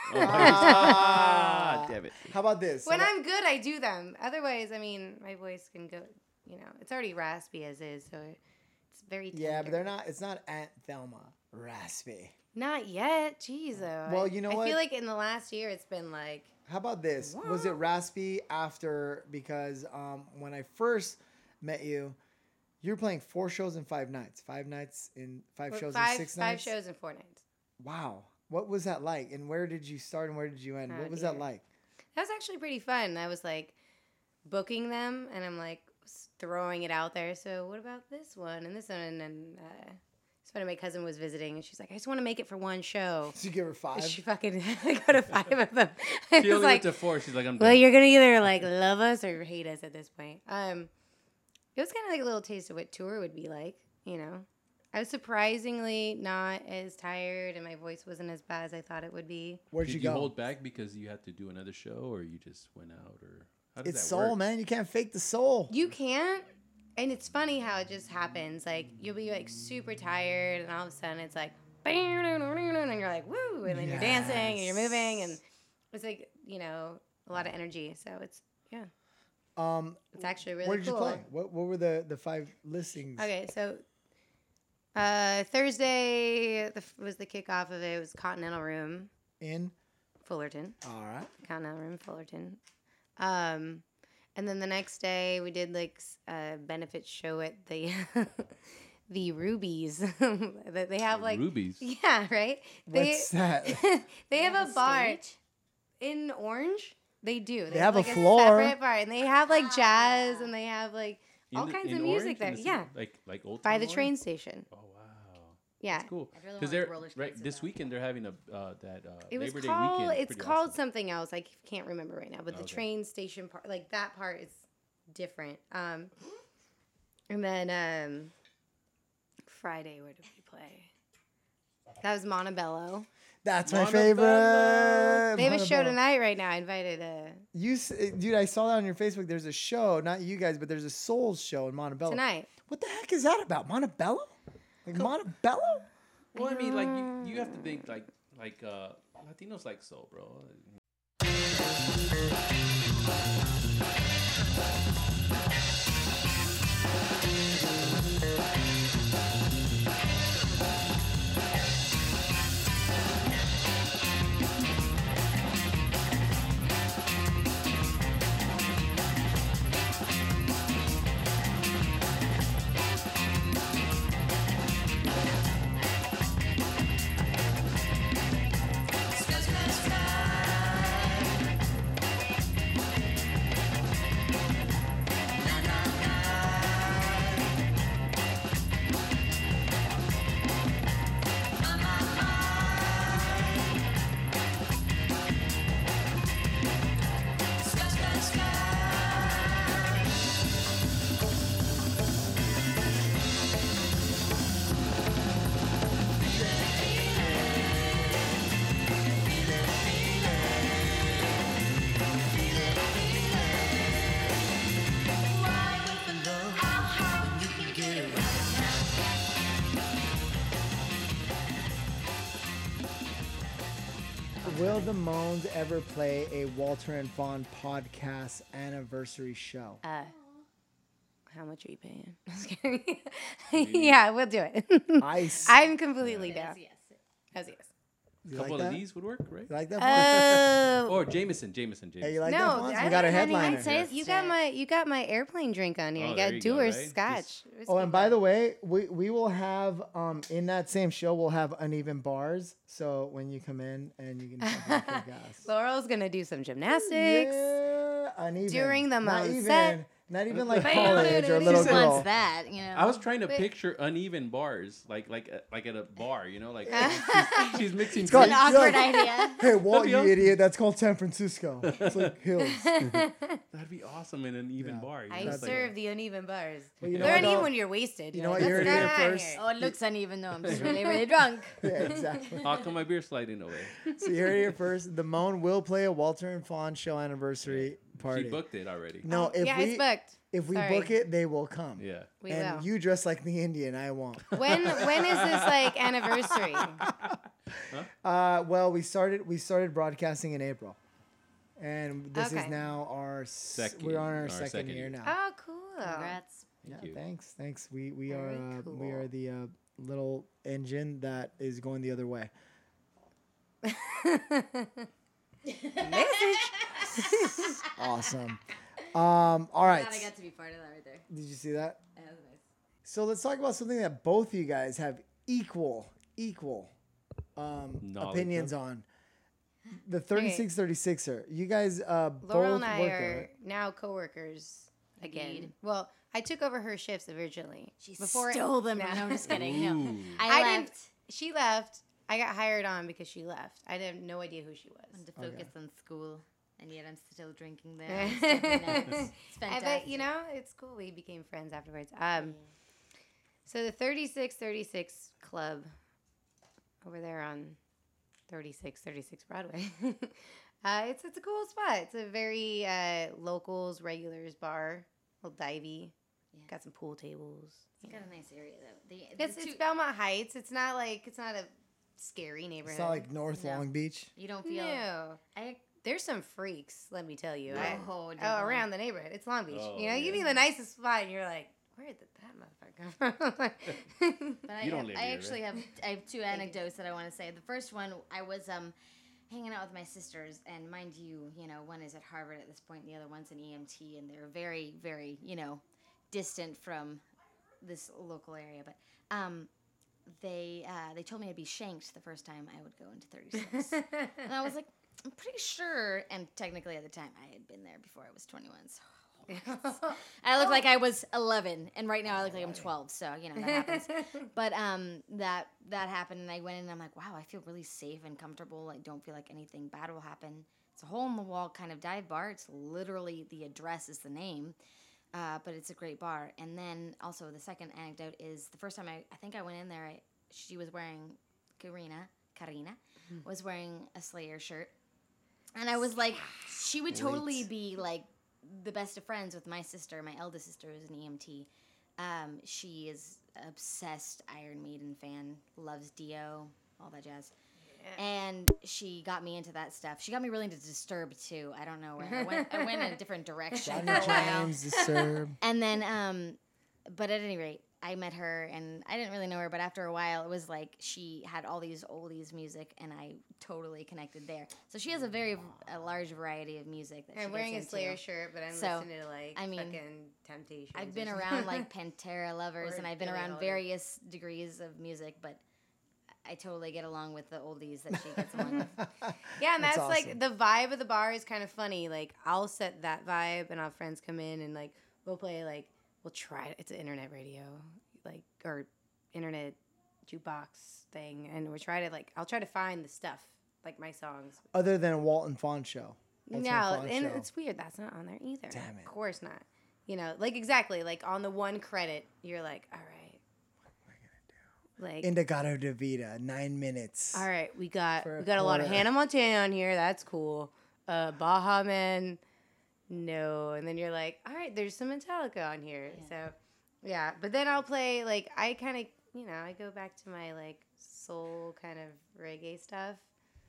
Ah, damn it. How about this? When I'm good, I do them. Otherwise, I mean, my voice can go. It's already raspy as is, so it's very tender. Yeah, but they're not. It's not Aunt Thelma raspy. Not yet. Jeez, though. Well, you know I what? feel like in the last year, it's been like. How about this? Was it raspy after? Because when I first met you, you were playing 4 shows in 5 nights. 5 nights in 5 shows in 6 nights. 5 shows in 4 nights. Wow. What was that like? And where did you start and where did you end? Oh, What was that dear. like? That was actually pretty fun. I was like booking them, and I'm like throwing it out there. So what about this one and this one? And then it's funny. My cousin was visiting, and she's like, "I just want to make it for one show." Did you give her 5? She fucking go to 5 of them. She I only was went like, to 4. She's like, I'm well, done. you're gonna either like love us or hate us at this point. It was kind of like a little taste of what tour would be like. I was surprisingly not as tired, and my voice wasn't as bad as I thought it would be. Where'd Did you you go? hold back because you had to do another show, or you just went out, or how does It's that soul, work? man. You can't fake the soul. You can't, and it's funny how it just happens. Like, you'll be like super tired, and all of a sudden it's like, and you're like, woo, and then you're dancing and you're moving, and it's like, a lot of energy. So it's it's actually really Where did cool. you play? What were the 5 listings? Okay, so Thursday was the kickoff of it. It was Continental Room, In? Fullerton. All right. Continental Room, Fullerton. And then the next day we did like a benefit show at the the Rubies. They have like Rubies. yeah, right. What's that? They have a bar stage? in Orange. They do. They have a like floor. separate bar, and they have like jazz, and they have like all kinds of music there. Yeah, Like old by Town the Orange? train station. Oh wow. Yeah. That's cool. I really Because wanna they're roller skates right in this that. weekend. They're having a It was Labor Day called. weekend. It's Pretty called awesome. something else. I can't remember right now. But the Okay. train station part, like that part, is different. And then Friday, where did we play? That was Montebello. That's my Montebello. favorite. They have a show Montebello. tonight right now. I invited. Dude, I saw that on your Facebook. There's a show, not you guys, but there's a Souls show in Montebello. Tonight. What the heck is that about? Montebello? Like Montebello? Well, I mean, like you have to think like Latinos like soul, bro. Will the Moans ever play a Walter and Fawn podcast anniversary show? How much are you paying? Just kidding. Yeah, we'll do it. I'm completely down. Yes. As yes. You A couple like of that? these would work, right? You like that? Fawn? Or Jameson. Hey, you like No, that? Fawn? I We got a like honey headliner. I'd say it's You got my airplane drink on here. Oh, you there got you go, Dewar's right? Scotch. Oh, and by the way, we will have in that same show we'll have uneven bars. So when you come in and you can check out your gas. Laurel's gonna do some gymnastics. Yeah, uneven. During the not Moan even, set. not even like Bam, college or She little Who girl. wants that? I was trying to Wait. picture uneven bars, like at a bar, you know, like she's mixing. called- drinks. An awkward Yeah. idea. Hey, Walt, you That'd be idiot! That's called San Francisco. It's like hills. That'd be awesome in an even Yeah. bar. You know? I It's like- serve the uneven bars. Well, you know They're what, uneven though? when you're wasted. You You're know like, what, you "What's heard it going here on first. here?" Oh, it looks uneven though. I'm just really, really drunk. Yeah, exactly. How come my beer sliding away? So you heard it here first. The Moan will play a Walter and Fawn show anniversary party. She booked it already. No, if yeah, we it's booked. if we Sorry. book it, they will come. Yeah. We and will. you dress like the Indian, I won't. When is this like anniversary? Well, we started broadcasting in April, and this is Okay. now our Second- we're on our our second second year year. now. Oh, cool. Congrats. Yeah, you. thanks. We Very are we cool. are the little engine that is going the other way. Awesome. All right. Glad I got to be part of that right there. Did you see that? That was nice. So let's talk about something that both of you guys have equal Knowledge opinions of? on. The 3636er. You guys Laurel both and I work are there. now coworkers again. Indeed. Well, I took over her shifts originally. She stole them. No, I'm just kidding. No, Ooh. I didn't- left. She left. I got hired on because she left. I had no idea who she was. To focus on school, and yet I'm still drinking there. I'm still doing that. It's fantastic. But you know, it's cool. We became friends afterwards. So the 3636 Club over there on 3636 Broadway. It's a cool spot. It's a very locals, regulars bar, little divey. Yeah. Got some pool tables. It's got a nice area though. The It's two- Belmont Heights. It's not a scary neighborhood. It's not like North No. Long Beach. you don't feel. No. I There's some freaks, let me tell you. Yeah. Oh, definitely. around the neighborhood. It's Long Beach. Oh, You know, you yeah. be in the nicest spot and you're like, where did that motherfucker come from? But You don't live I here, actually have two anecdotes that I want to say. The first one, I was hanging out with my sisters, and mind you, one is at Harvard at this point, the other one's an EMT, and they're very, very, distant from this local area. But they told me I'd be shanked the first time I would go into 36, and I was like, I'm pretty sure. And technically, at the time, I had been there before I was 21. So. I look like I was 11, and right now I look like I'm 12. So that happens. But that happened, and I went in, and I'm like, wow, I feel really safe and comfortable. I don't feel like anything bad will happen. It's a hole in the wall kind of dive bar. It's literally the address is the name, but it's a great bar. And then also the second anecdote is the first time I think I went in there, she was wearing Karina was wearing a Slayer shirt, and I was like, she would totally be like the best of friends with my sister. My eldest sister is an EMT. She is obsessed Iron Maiden fan, loves Dio, all that jazz. Yeah. And she got me into that stuff. She got me really into Disturbed too. I don't know where I went in a different direction. Johnny James, Disturb. And then, but at any rate, I met her, and I didn't really know her, but after a while, it was like she had all these oldies music, and I totally connected there. So she has a large variety of music that she I'm gets wearing a into. Slayer shirt, but I'm So, listening to like I mean, fucking Temptations. I've been or around something. like Pantera lovers, Or and I've been Billie around Holiday. various degrees of music, but I totally get along with the oldies that she gets along with. Yeah, and That's that's like awesome. the vibe of the bar is kind of funny. Like I'll set that vibe, and our friends come in and like we'll play like we'll try. It's an internet radio, like or internet jukebox thing, and we'll try to like I'll try to find the stuff like my songs. Other than Walton Fawn show. Walton No, Fawn and show. it's weird. That's not on there either. Damn it. Of course not. Like exactly like on the one credit, you're like, all right. Like Indagato de Vida, 9 minutes. all right, we got For a a lot of quarter. Hannah Montana on here. That's cool. Baha Men, no. And then you're like, all right, there's some Metallica on here. Yeah. So, yeah. But then I'll play like I kind of I go back to my like soul kind of reggae stuff.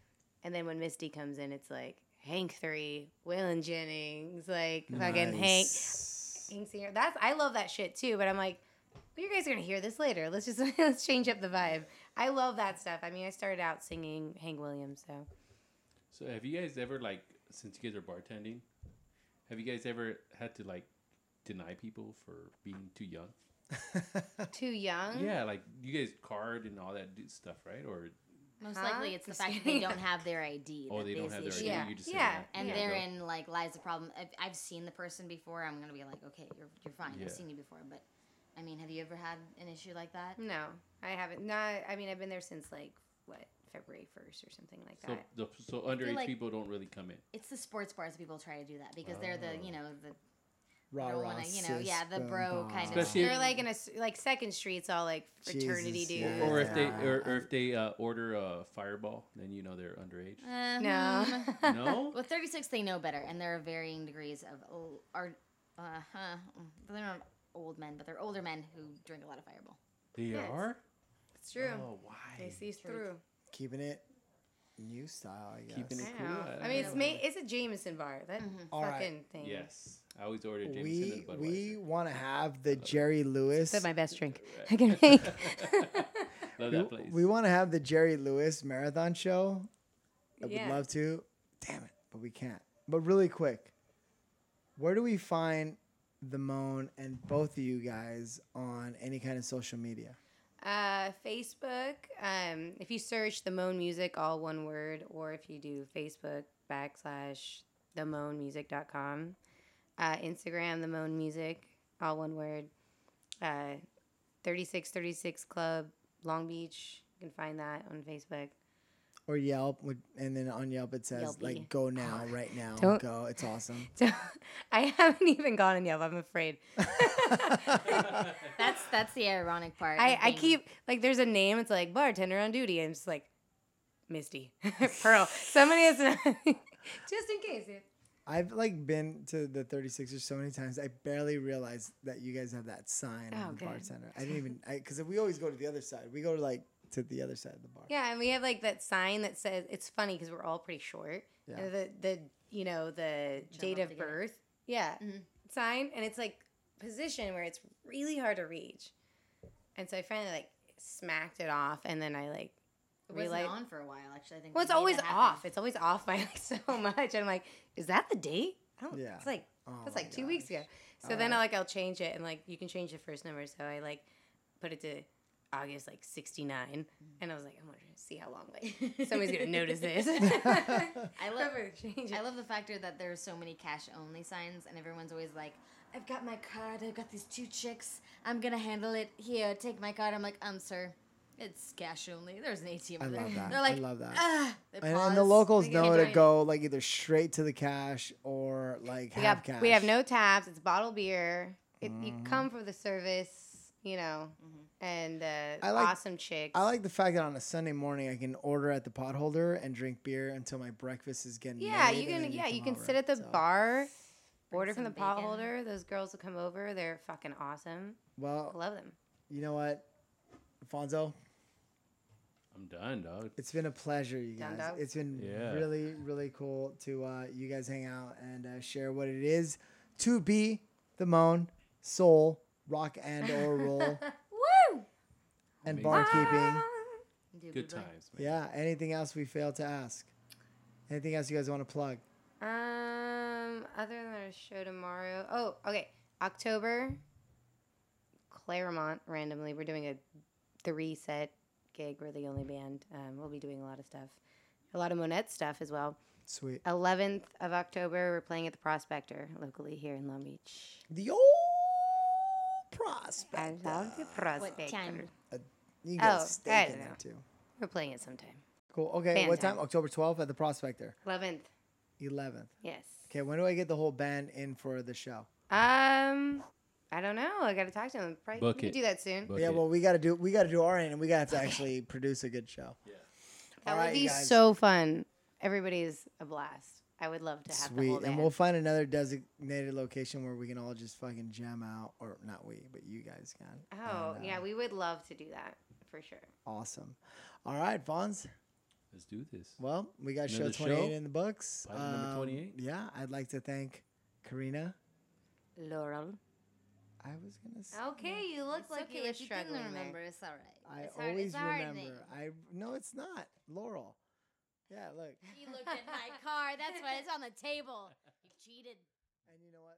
And then when Misty comes in, it's like Hank 3, Waylon Jennings, like fucking Hank singer. I love that shit too. But I'm like, well, you guys are gonna hear this later. Let's just let's change up the vibe. I love that stuff. I mean, I started out singing Hank Williams, so. So have you guys ever like, since you guys are bartending, have you guys ever had to like deny people for being too young? Too young? Yeah, like you guys card and all that stuff, right? Or Most Huh? likely, it's the Just fact that kidding. they don't have their ID. oh, that they don't is have the their issue. ID. Yeah. You just say Yeah. that. And There you go. therein like lies the problem. I've seen the person before. I'm gonna be like, okay, you're fine. Yeah. I've seen you before. But I mean, have you ever had an issue like that? No, I haven't. Not. I mean, I've been there since like what, February 1st or something like So that. so underage like- people don't really come in. It's the sports bars people try to do that because they're the the Rah, I don't rah, wanna, sis, the boom, bro boom. kind of. Especially if- You're like in like Second Street's all like fraternity Jesus, dudes. yeah. Or if they Yeah. or if they order a Fireball, then you know they're underage. No. No? With 36, they know better, and there are varying degrees of they're not old men, but they're older men who drink a lot of Fireball. They Yes. are? It's true. Oh, They why? see through. Keeping it new style, I guess. Keeping it I cool. know. I mean, it's a Jameson bar. That All right. fucking thing. Yes. I always order Jameson We and Budweiser. we want to have the Jerry Lewis. That's my best drink I can make. Love that place. We want to have the Jerry Lewis marathon show. I Yeah. would love to. Damn it, but we can't. But really quick, where do we find the Moan and both of you guys on any kind of social media? Facebook. If you search the Moan Music, all one word, or if you do Facebook /themoanmusic.com. Instagram, the Moan Music, all one word. 3636 Club, Long Beach. You can find that on Facebook. Or Yelp, and then on Yelp it says Yelpy. like go now, right now, Don't- go. It's awesome. So, I haven't even gone on Yelp. I'm afraid. That's the ironic part. I of being- keep like there's a name. It's like bartender on duty, and it's just like Misty Pearl. Somebody has just in case. I've like been to the 36ers so many times. I barely realized that you guys have that sign Oh, on the good. bartender. I didn't even because we always go to the other side. We go to the other side of the bar. Yeah, and we have like that sign that says it's funny because we're all pretty short. Yeah. And the the date up of to get it. birth. Yeah, Mhm. sign, and it's like position where it's really hard to reach. And so I finally like smacked it off, and then I like It wasn't realized. on for a while, actually. I think. Well, we it's made always that happen. off. It's always off by like so much. And I'm like, is that the date? I don't. Yeah. It's like Oh that's my like 2 weeks gosh. ago. So All then right. I'll change it, and like you can change the first number. So I like put it to August like 69, and I was like, I'm gonna see how long like somebody's gonna notice this. I love. change it. I love the factor that there's so many cash only signs, and everyone's always like, "I've got my card. I've got these 2 chicks. I'm gonna handle it. Here, take my card." I'm like, sir, it's cash only. There's an ATM. I over there." love that. They're like, I love that. They And the pause. locals They know can't to do go like either straight to the cash or like have cash. We have no tabs. It's bottled beer. You come for the service, and I like- awesome chicks. I like the fact that on a Sunday morning I can order at the potholder and drink beer until my breakfast is getting Yeah, made, you and can. then Yeah, you come can over. sit at the So, bar, Bring order from the some bacon. potholder. Those girls will come over. They're fucking awesome. I Well, love them. you know what, Alfonso, I'm done, dog. it's been a pleasure, you Done, guys. dog? It's been Yeah. really, really cool to you guys hang out and share what it is to be the Moan Soul Rock and or Roll Woo! and Amazing. barkeeping. Good times, man. Yeah. Anything else we failed to ask? Anything else you guys want to plug? Other than our show tomorrow. Oh, okay. October, Claremont. Randomly, we're doing a 3-set gig. We're the only band. We'll be doing a lot of stuff, a lot of Monette stuff as well. Sweet. 11th of October, we're playing at the Prospector locally here in Long Beach. The old I prospect. love the Prospector. time? You guys Oh, steak I in don't there know. too. We're playing it sometime. Cool. Okay. Band What time? time. October 12th at the Prospector. 11th. 11th. Yes. Okay. When do I get the whole band in for the show? I don't know. I got to talk to them. Probably Book we can it. do that soon. Book Yeah. it. Well, we got to do our end, and we got to actually produce a good show. That All would right, be you guys. so fun. Everybody's a blast. I would love to have the Sweet. whole And band. we'll find another designated location where we can all just fucking jam out, or not we, but you guys can. Oh, And, yeah, we would love to do that for sure. Awesome. All right, Fonz. Let's do this. Well, we got Another show 28 show? in the books. Pilot number 28? Yeah, I'd like to thank Karina. Laurel. I was gonna say. Okay, you look It's like okay you were if you struggling. didn't remember. there. It's all right. I It's hard. always It's a hard remember. name. No, it's not Laurel. Yeah, look. He looked at my card. That's why it's on the table. You cheated. And you know what?